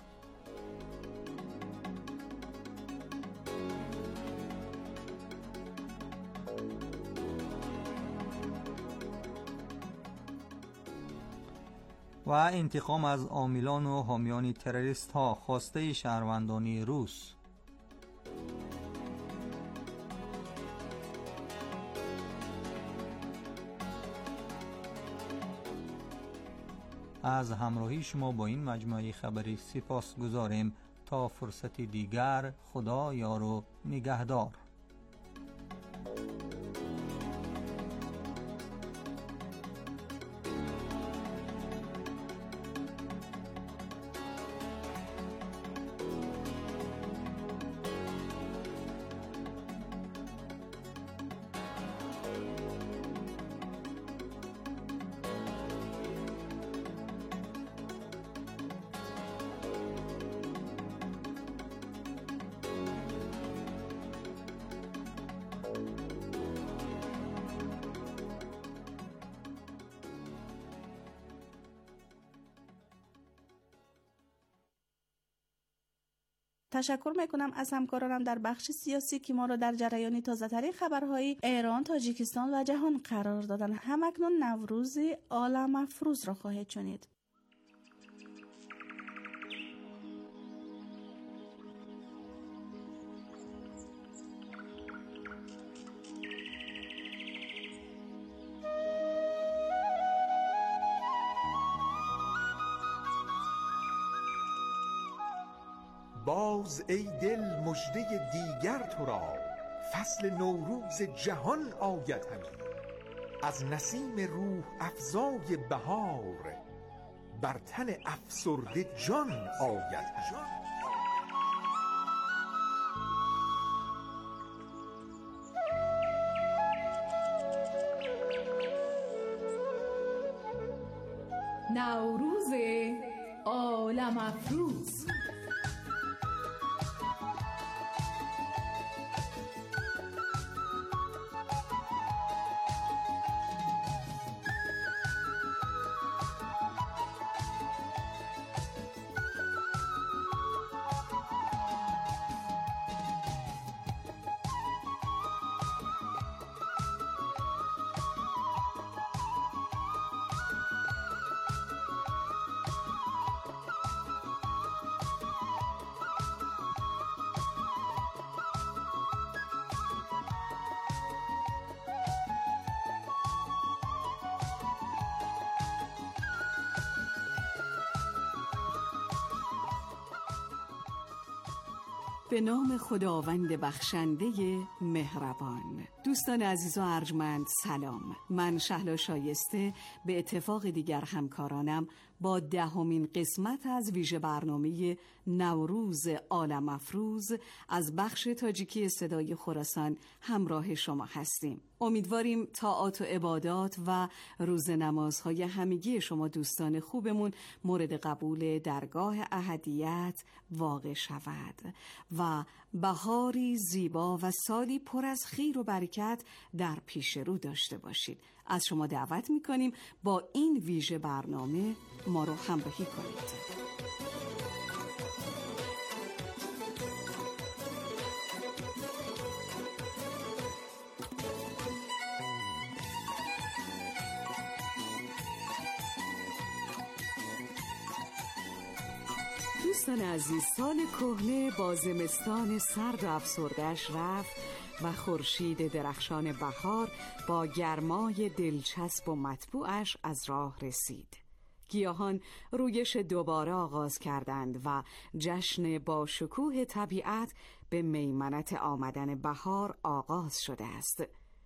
F: و انتقام از عاملان و حامیان تروریست ها، خواسته شهروندانی روس. از همراهی شما با این مجموعه خبری سپاس گذاریم. تا فرصت دیگر، خدا یار و نگهدار.
A: تشکر میکنم از همکارانم در بخش سیاسی که ما را در جریان تازه‌ترین خبرهای ایران، تاجیکستان و جهان قرار دادن. همکنون نوروز عالم افروز را خواهید شنید.
T: باز ای دل مژده دیگر تو را، فصل نوروز جهان آید همی. از نسیم روح افزای بهار، بر تن افسرده جان آید همی.
U: نوروز عالم افروز.
B: به نام خداوند بخشنده مهربان. دوستان عزیز و ارجمند سلام. من شهلا شایسته به اتفاق دیگر همکارانم با دهمین قسمت از ویژه برنامه نوروز عالم افروز از بخش تاجیکی صدای خراسان همراه شما هستیم. امیدواریم طاعات و عبادات و روز نمازهای همگی شما دوستان خوبمون مورد قبول درگاه احدیت واقع شود و بهاری زیبا و سالی پر از خیر و برکت در پیش رو داشته باشید. از شما دعوت میکنیم با این ویژه برنامه ما رو همراهی کنید. دوستان عزیز، سال کهنه با زمستان سرد و افسرده‌اش رفت و خورشید درخشان بهار با گرمای دلچسب و مطبوعش از راه رسید. گیاهان رویش دوباره آغاز کردند و جشن با شکوه طبیعت به میمنت آمدن بهار آغاز شده است.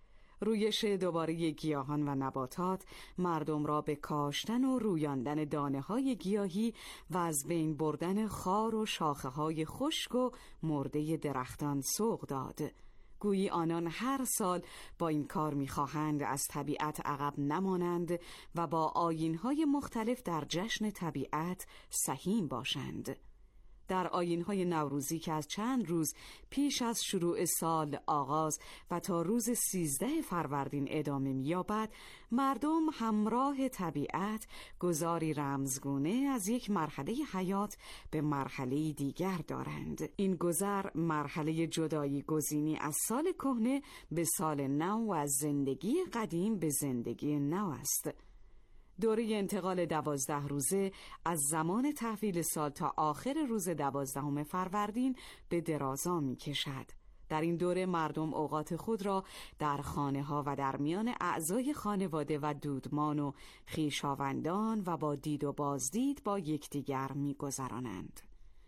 B: رویش دوباره گیاهان و نباتات مردم را به کاشتن و رویاندن دانه‌های گیاهی و از بین بردن خار و شاخه‌های خشک و مرده درختان سوق داد. گویی آنان هر سال با این کار می‌خواهند از طبیعت عقب نمانند و با آیین‌های مختلف در جشن طبیعت سهیم باشند. در آیین‌های نوروزی که از چند روز پیش از شروع سال آغاز و تا روز سیزده فروردین ادامه می‌یابد، مردم همراه طبیعت گذاری رمزگونه از یک مرحله حیات به مرحله دیگر دارند. این گذر مرحله جدایی گزینی از سال کهنه به سال نو و از زندگی قدیم به زندگی نو است. دوره انتقال دوازده روزه از زمان تحویل سال تا آخر روز دوازدهم فروردین به درازا می کشد. در این دوره مردم اوقات خود را در خانه ها و در میان اعضای خانواده و دودمان و خویشاوندان و با دید و بازدید با یکدیگر می گذرانند.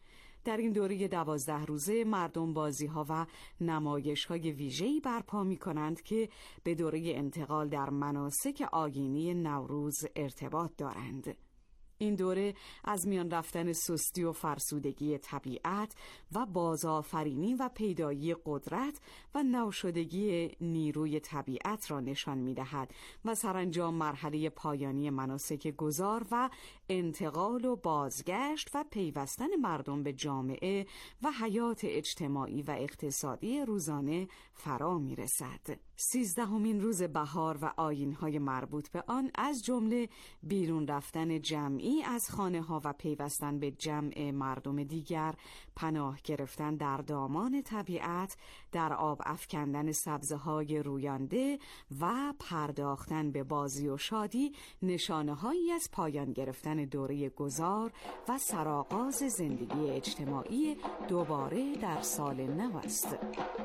B: در این دوره دوازده روزه مردم بازی ها و نمایش های ویژه‌ای برپا می کنند که به دوره انتقال در مناسک آیینی نوروز ارتباط دارند. این دوره از میان رفتن سستی و فرسودگی طبیعت و بازآفرینی و پیدایی قدرت و نوشدگی نیروی طبیعت را نشان می‌دهد و سرانجام مرحله پایانی مناسک گذار و انتقال و بازگشت و پیوستن مردم به جامعه و حیات اجتماعی و اقتصادی روزانه فرا می‌رسد. سیزدهمین روز بهار و آیین‌های مربوط به آن از جمله بیرون رفتن جمعی از خانه‌ها و پیوستن به جمع مردم دیگر، پناه گرفتن در دامان طبیعت، در آب افکندن سبزه‌های رویانده و پرداختن به بازی و شادی نشانه‌هایی از پایان گرفتن دوره گذار و سرآغاز زندگی اجتماعی دوباره در سال نو است.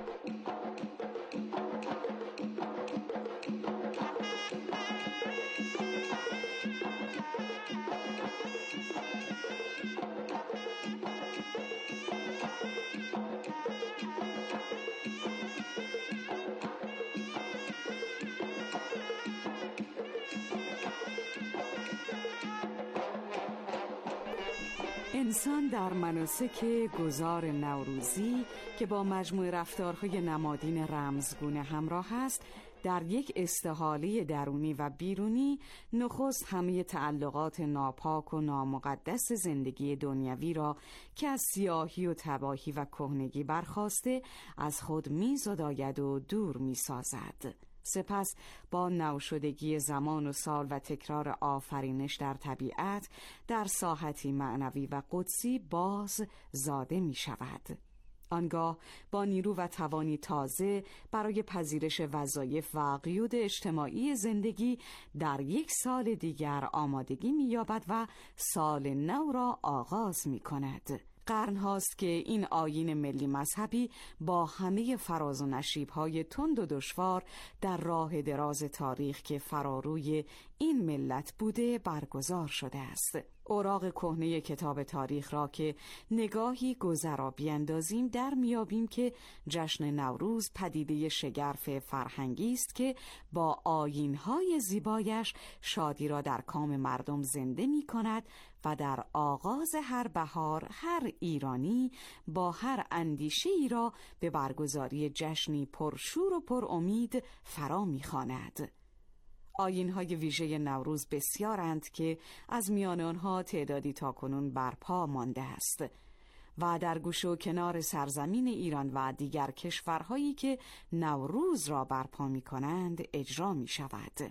B: انسان در مناسک گذار نوروزی که با مجموع رفتارهای نمادین رمزگونه همراه است، در یک استحاله درونی و بیرونی نخست همه تعلقات ناپاک و نامقدس زندگی دنیوی را که از سیاهی و تباهی و کهنگی برخاسته از خود می‌زداید و دور می‌سازد. سپس با نوشدگی زمان و سال و تکرار آفرینش در طبیعت در ساحتی معنوی و قدسی باز زاده می شود. آنگاه با نیرو و توانی تازه برای پذیرش وظایف و قیود اجتماعی زندگی در یک سال دیگر آمادگی می یابد و سال نو را آغاز می کند. قرن هاست که این آیین ملی مذهبی با همه فراز و نشیب‌های تند و دشوار در راه دراز تاریخ که فراروی این ملت بوده برگزار شده است. اوراق کهنه کتاب تاریخ را که نگاهی گذرا بیندازیم در میابیم که جشن نوروز پدیده شگرف فرهنگی است که با آیین‌های زیبایش شادی را در کام مردم زنده می کند و در آغاز هر بهار هر ایرانی با هر اندیشه ای را به برگزاری جشنی پرشور و پر امید فرا می خواند. آیین‌های ویژه نوروز بسیارند که از میان آنها تعدادی تاکنون برپا مانده است و در گوش و کنار سرزمین ایران و دیگر کشورهایی که نوروز را برپا می‌کنند اجرا می‌شود.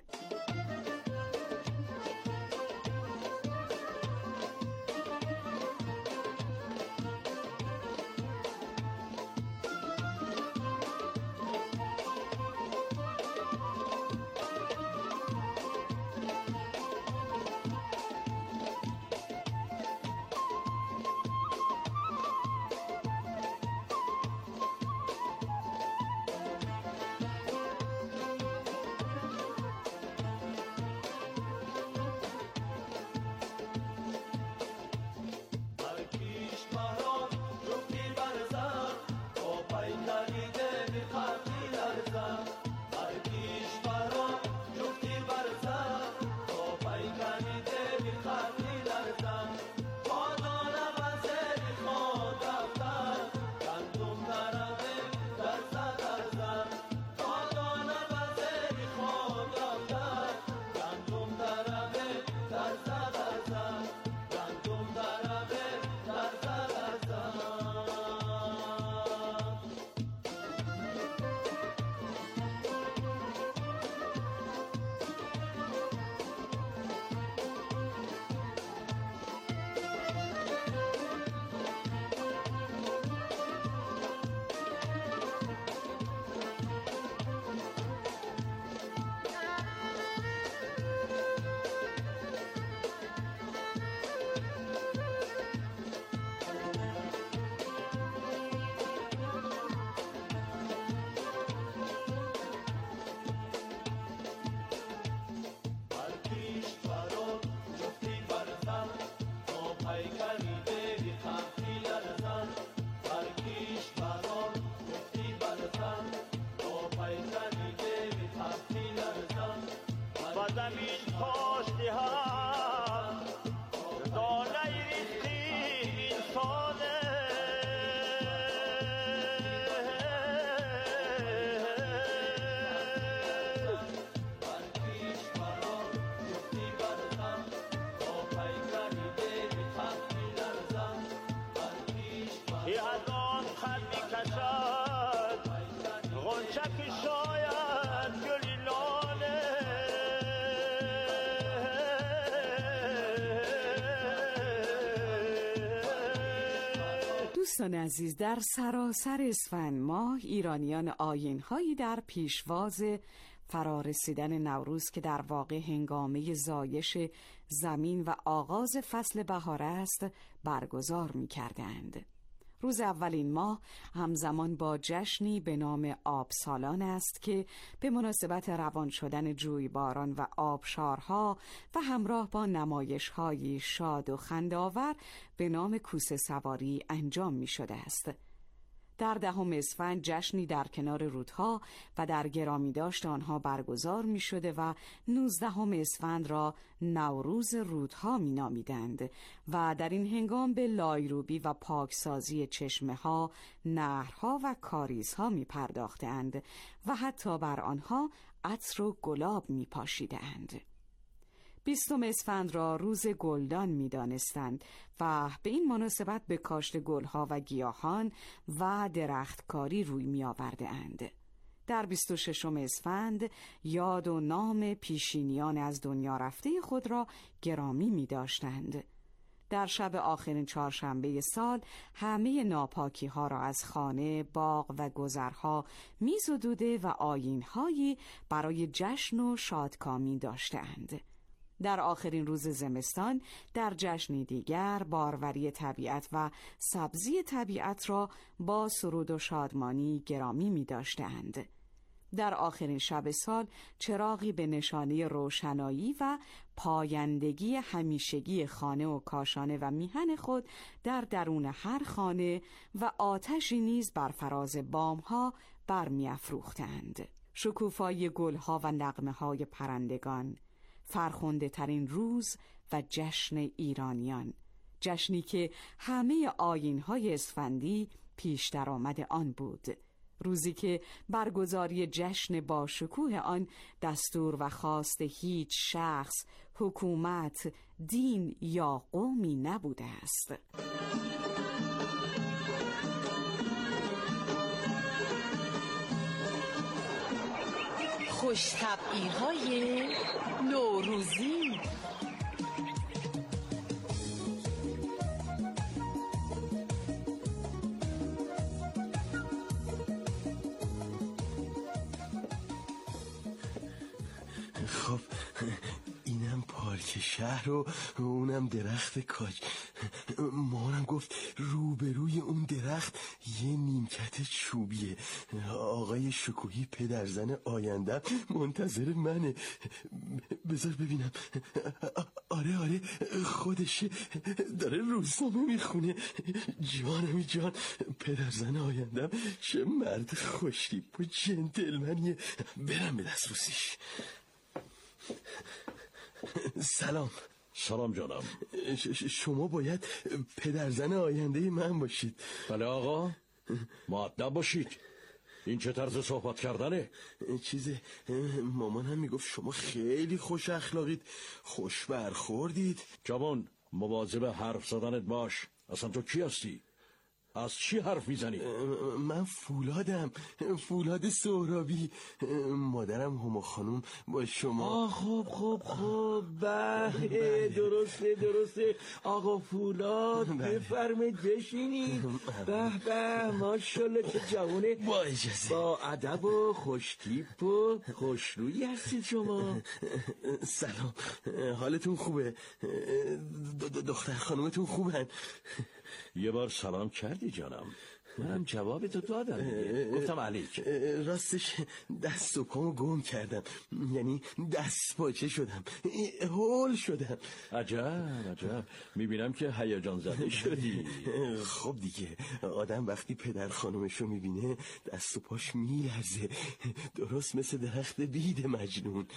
B: دوستان عزیز، در سراسر اسفند ماه ایرانیان آیین‌هایی در پیشواز فرارسیدن نوروز که در واقع هنگامه زایش زمین و آغاز فصل بهار است برگزار می‌کردند. روز اول این ماه همزمان با جشنی به نام آبسالان است که به مناسبت روان شدن جویباران و آبشارها و همراه با نمایش‌های شاد و خنده‌آور به نام کوسه سواری انجام می شده است. در دهم اسفند جشنی در کنار رودها و در گرامی داشت آنها برگزار می شده و نوزدهم اسفند را نوروز رودها می نامیدند و در این هنگام به لایروبی و پاکسازی چشمه ها، نهرها و کاریزها می پرداختند و حتی بر آنها عطر و گلاب می پاشیدند. بیستم اسفند را روز گلدان می دانستند و به این مناسبت به کاشت گلها و گیاهان و درختکاری روی می آورده اند. در بیست و ششم اسفند یاد و نام پیشینیان از دنیا رفته خود را گرامی می داشتند. در شب آخرین چهارشنبه سال همه ناپاکی ها را از خانه، باغ و گذرها می زدوده و آیین‌هایی برای جشن و شادکامی داشتند. در آخرین روز زمستان در جشنی دیگر باروری طبیعت و سبزی طبیعت را با سرود و شادمانی گرامی می داشتند. در آخرین شب سال چراغی به نشانه روشنایی و پایندگی همیشگی خانه و کاشانه و میهن خود در درون هر خانه و آتشی نیز بر فراز بامها برمی‌افروختند. شکوفای گلها و نغمه‌های پرندگان، فرخنده ترین روز و جشن ایرانیان، جشنی که همه آیین‌های اسفندی پیش درآمد آن بود، روزی که برگزاری جشن با شکوه آن دستور و خواست هیچ شخص، حکومت، دین یا قومی نبوده است.
U: خوش‌طبعی‌های نوروزی.
C: خب اینم پارک شهر و اونم درخت کاج. مامانم گفت روبروی اون درخت یه نیمکت چوبیه. آقای شکوهی پدرزن آیندم منتظر منه. بذار ببینم. آره آره خودشه، داره روزنامه میخونه. جانمی جان، پدرزن آیندم چه مرد خوشتیپ و جنتلمنیه. برم به دست روسیش. سلام.
V: سلام جانم.
C: شما باید پدرزن آینده من باشید.
V: بله آقا، مؤدب باشید. این چه طرز صحبت کردنه؟
C: چیزه مامانم میگفت شما خیلی خوش اخلاقید، خوش برخوردید.
V: جوان مواظب حرف زدنت باش. اصلا تو کی هستی؟ از چی حرف میزنی؟
C: من فولادم، فولاد سهرابی. مادرم هما خانوم با شما.
W: آه خوب خوب خوب به درسته درسته آقا فولاد، بفرمید بشینید. به به ماشاءالله چه جوونه،
C: با اجازه،
W: با ادب و خوشتیپ و خوشرویی هستید شما.
C: سلام، حالتون خوبه؟ دختر خانومتون خوبن؟
V: یه بار سلام کردی جانم، منم جواب تو دادم. گفتم علیک.
C: راستش دست و پامو گم کردم، یعنی دست پاچه شدم، هول شدم.
V: عجب عجب، میبینم که هیجان زده شدی.
C: خب دیگه آدم وقتی پدر خانومشو میبینه دست و پاش میلرزه، درست مثل درخت بید مجنون.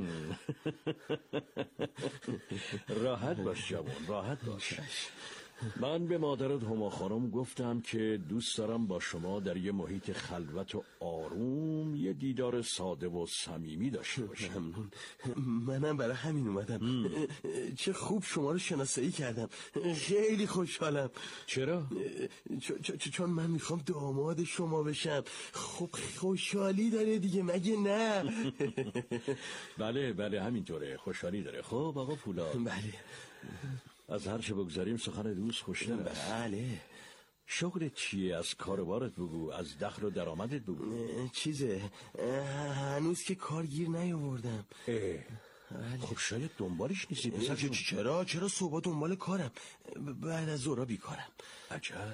V: راحت باش جوان، راحت باش. من به مادرت هما خانم گفتم که دوست دارم با شما در یه محیط خلوت و آروم یه دیدار ساده و صمیمی داشته باشم.
C: ممنون. منم برای همین اومدم. چه خوب شما رو شناسایی کردم، خیلی خوشحالم.
V: چرا؟
C: چون من میخوام داماد شما بشم. خب خوشحالی داره دیگه، مگه نه؟
V: بله بله همینطوره، خوشحالی داره. خب آقا فولاد،
C: بله،
V: از هر چه بگذاریم سخن دوست خوشتر است.
C: بله.
V: شغلت چیه؟ از کاربارت بگو، از دخل و درآمدت بگو.
C: چیزه هنوز که کار گیر نیاوردم.
V: خب شاید دنبالش نیستی پسر جون.
C: چرا چرا صبح دنبال کارم، بعد از ظهر بیکارم.
V: عجب.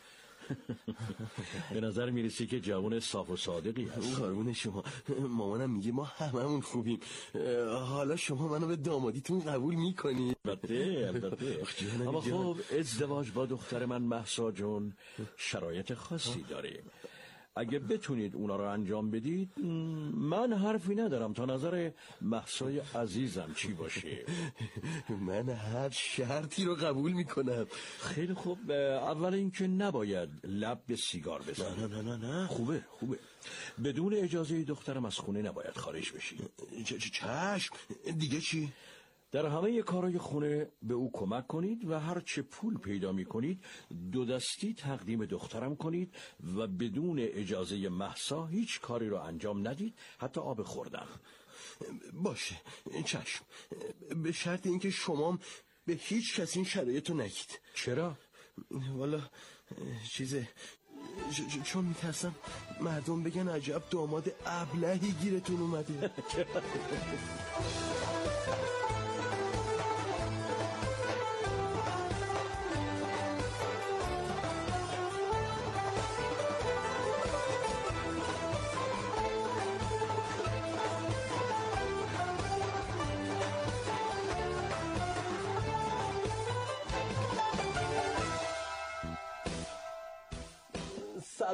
V: به نظر میرسی که جوان صاف و صادقی هست.
C: قربون شما. مامانم میگه ما هممون خوبیم. حالا شما منو به دامادیتون قبول میکنید؟
V: البته البته. اما خب ازدواج با دختر من مهسا جون شرایط خاصی داره. اگه بتونید اونا رو انجام بدید من حرفی ندارم تا نظر مهسای عزیزم چی باشه.
C: من هر شرطی رو قبول میکنم.
V: خیلی خوب. اول اینکه نباید لب به سیگار بزنی.
C: نه نه نه نه.
V: خوبه خوبه. بدون اجازه دخترم از خونه نباید خارج بشی.
C: چشم. دیگه چی؟
V: در همه کارهای خونه به او کمک کنید و هر چه پول پیدا می کنید دو دستی تقدیم دخترم کنید و بدون اجازه مهسا هیچ کاری رو انجام ندید، حتی آب خوردن.
C: باشه چشم، به شرط اینکه شما به هیچ کسی این شرایط رو نگید.
V: چرا؟
C: والا چیزه چون میترسم مردم بگن عجب داماد ابلهی گیرتون اومده.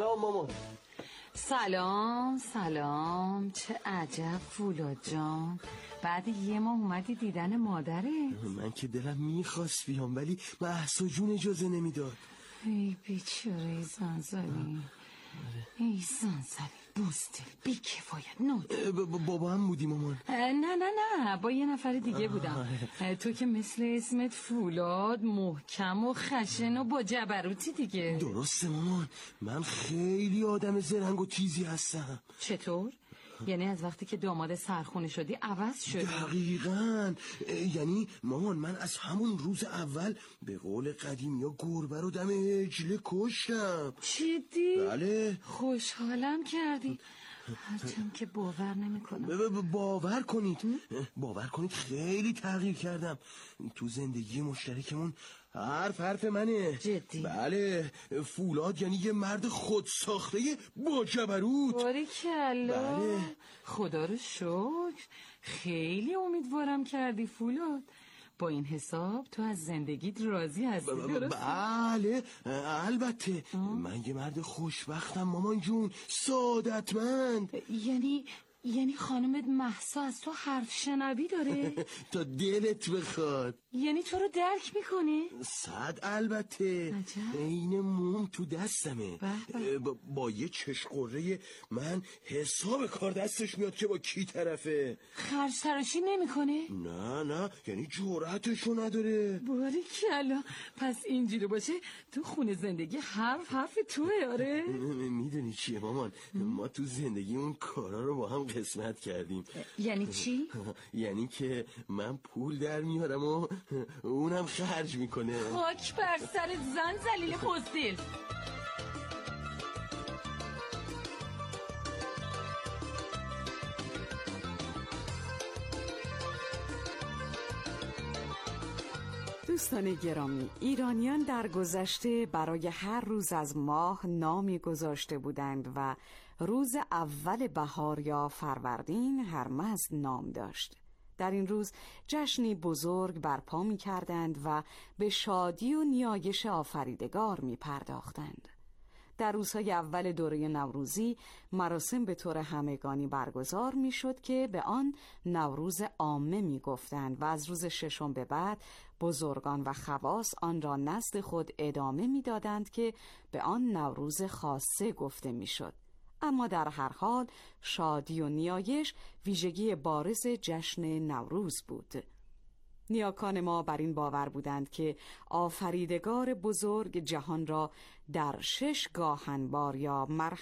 C: سلام مامان.
B: سلام سلام. چه عجب فولاد جان، بعد یه ماه اومدی دیدن مادره؟
C: من که دلم میخواست بیام ولی مهسا جون اجازه نمیداد.
B: ای بیچاره زنزلی، ای زنزلی بوستل بی کفایت نود.
C: بابا هم بودی مامان؟
B: نه نه نه با یه نفر دیگه بودم. تو که مثل اسمت فولاد محکم و خشن و با جبروتی دیگه.
C: درسته مامان، من خیلی آدم زرنگ و تیزی هستم.
B: چطور؟ یعنی از وقتی که داماد سرخونه شدی عوض شدی؟
C: دقیقاً. یعنی مامان من از همون روز اول به قول قدیم یا گربه رو دم هجله کشتم.
B: جدی؟
C: بله.
B: خوشحالم کردی. هرچند که باور نمی کنم.
C: باور کنید باور کنید خیلی تغییر کردم. تو زندگی مشترکمون حرف حرف منه.
B: جدی؟
C: بله. فولاد یعنی یه مرد خود ساخته با جبروت.
B: باریکلا.
C: بله.
B: خدا رو شکر. خیلی امیدوارم کردی فولاد. با این حساب تو از زندگیت راضی هستی؟ درسته؟
C: بله البته. من یه مرد خوشبختم مامان جون، سعادتمند.
B: یعنی یعنی خانمت مهسا از تو حرف شنوی داره؟
C: تا دلت بخواد.
B: یعنی تو رو درک میکنه؟
C: صد البته. این موم تو دستمه. با, با یه چشقره من حساب کار دستش میاد که با کی طرفه.
B: خرج تراشی نمیکنه؟
C: نه نه، یعنی جرأتشو نداره.
B: باریکلا. پس اینجوری باشه تو خونه زندگی حرف حرف توه. آره
C: میدونی چیه مامان، ما تو زندگی اون کارا رو با هم قسمت کردیم.
B: یعنی چی؟
C: یعنی که من پول در میارم و اونم خرج میکنه.
B: خاک بر سر زن ذلیل بزدل. دوستان گرامی، ایرانیان در گذشته برای هر روز از ماه نامی گذاشته بودند و روز اول بهار یا فروردین هرمز نام داشت. در این روز جشنی بزرگ برپا می کردند و به شادی و نیایش آفریدگار می پرداختند. در روزهای اول دوره نوروزی مراسم به طور همگانی برگزار می شد که به آن نوروز عامه می گفتند و از روز ششم به بعد بزرگان و خواص آن را نزد خود ادامه می دادند که به آن نوروز خاصه گفته می شد. اما در هر حال شادی و نیایش ویژگی بارز جشن نوروز بود. نیاکان ما بر این باور بودند که آفریدگار بزرگ جهان را در شش گاهنبار یا مرحله